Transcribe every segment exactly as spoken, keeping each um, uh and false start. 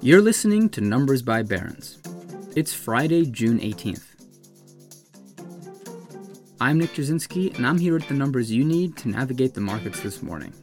You're listening to Numbers by Barron's. It's Friday, June eighteenth. I'm Nick Jasinski, and I'm here with the numbers you need to navigate the markets this morning.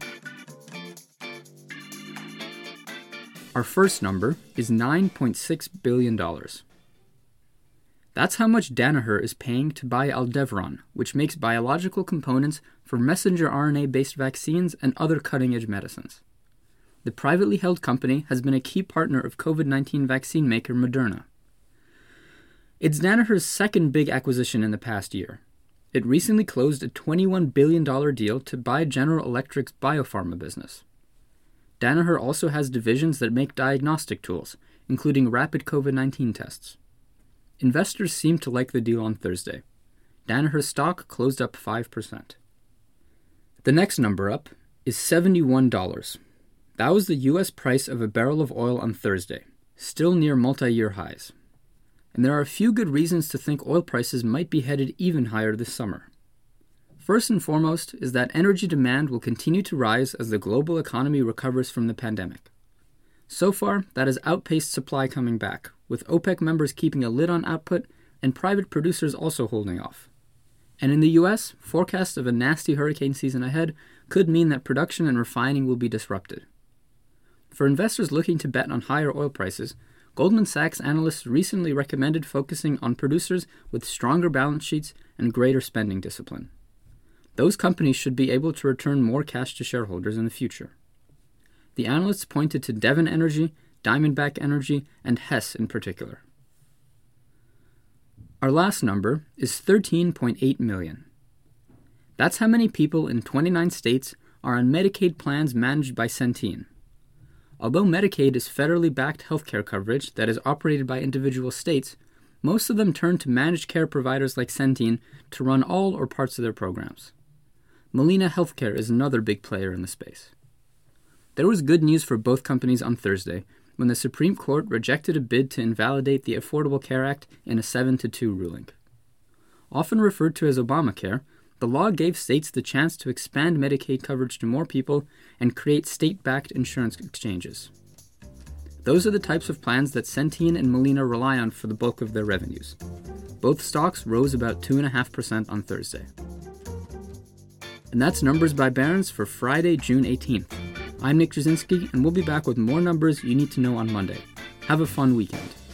Our first number is nine point six billion dollars. That's how much Danaher is paying to buy Aldevron, which makes biological components for messenger R N A-based vaccines and other cutting-edge medicines. The privately held company has been a key partner of COVID nineteen vaccine maker Moderna. It's Danaher's second big acquisition in the past year. It recently closed a twenty-one billion dollars deal to buy General Electric's biopharma business. Danaher also has divisions that make diagnostic tools, including rapid COVID nineteen tests. Investors seem to like the deal on Thursday. Danaher's stock closed up five percent. The next number up is seventy-one dollars. That was the U S price of a barrel of oil on Thursday, still near multi-year highs. And there are a few good reasons to think oil prices might be headed even higher this summer. First and foremost is that energy demand will continue to rise as the global economy recovers from the pandemic. So far, that has outpaced supply coming back, with OPEC members keeping a lid on output and private producers also holding off. And in the U S, forecasts of a nasty hurricane season ahead could mean that production and refining will be disrupted. For investors looking to bet on higher oil prices, Goldman Sachs analysts recently recommended focusing on producers with stronger balance sheets and greater spending discipline. Those companies should be able to return more cash to shareholders in the future. The analysts pointed to Devon Energy, Diamondback Energy, and Hess in particular. Our last number is thirteen point eight million. That's how many people in twenty-nine states are on Medicaid plans managed by Centene. Although Medicaid is federally backed healthcare coverage that is operated by individual states, most of them turn to managed care providers like Centene to run all or parts of their programs. Molina Healthcare is another big player in the space. There was good news for both companies on Thursday when the Supreme Court rejected a bid to invalidate the Affordable Care Act in a seven to two ruling. Often referred to as Obamacare, the law gave states the chance to expand Medicaid coverage to more people and create state-backed insurance exchanges. Those are the types of plans that Centene and Molina rely on for the bulk of their revenues. Both stocks rose about two point five percent on Thursday. And that's Numbers by Barron's for Friday, June eighteenth. I'm Nick Jasinski, and we'll be back with more numbers you need to know on Monday. Have a fun weekend.